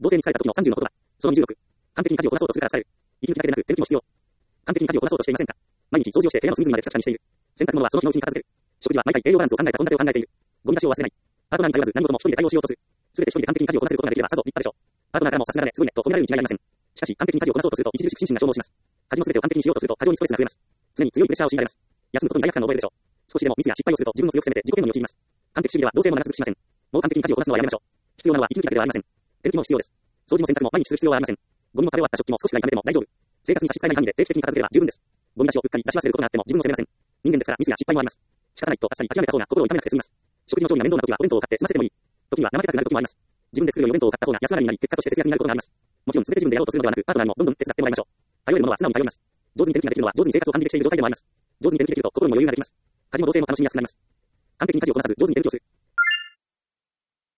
同性に使えた時の30の言葉。その26。完璧に家事をこなそうとするから使える。息抜きだけでなく、手抜きも必要。完璧に家事をこなそうとしていませんか？毎日掃除をして部屋の隅々までピカピカにしている。洗濯物はその日のうちに片付ける。食事は毎回栄養バランスを考えた献立を考えている。ゴミ出しを忘れない。パートナーに頼らず何事も一人で対応しようとする。すべて一人で完璧に家事をこなせることができればさぞ立派でしょう。パートナーからもさすがだね、すごいね、と褒められるに違いありません。しかし、完璧に家事をこなそうとすると著しく心身が消耗します。家事のすべてを完璧にしようとすると過剰にストレスが増えます。常に強いプレッシャーを強いられます。休むことに罪悪感を覚えるでしょう。少しでもミスや失敗をすると自分を強く責めて自己嫌悪に陥ります。完璧主義ではどうせも長続きしません。もう完璧に家事をこなすのはやめましょう。必要なのは息抜きだけではありません。手抜きも必要です。掃除も洗濯も毎日する必要はありません。ゴミも食べ終わった食器も少しくらい食べても大丈夫。生活に差し支えない範囲で定期的に片付ければ十分です。ゴミ出しをうっかり出し忘れることがあっても自分を責めません。人間ですからミスや失敗もあります。仕方ないとあっさり諦めた方が心を痛めなくて済みます。食事の調理が面倒な時はお弁当を買って済ませてもいい。時には怠けたくなる時もあります。自分で作るよりお弁当を買った方が安上がりになり結果として節約になることがあります。もちろん全て自分でやろうとするのではなくパートナーにもどんどん手伝ってもらいましょう。頼れるものは素直に頼ります。上手に手抜きができるのは上手に生活を管理できている状態でもあります。上手に手抜きできると心にも余裕ができます。家事も同性も楽しみやすくなります。完璧に家事をこなさず上手に手抜きをする。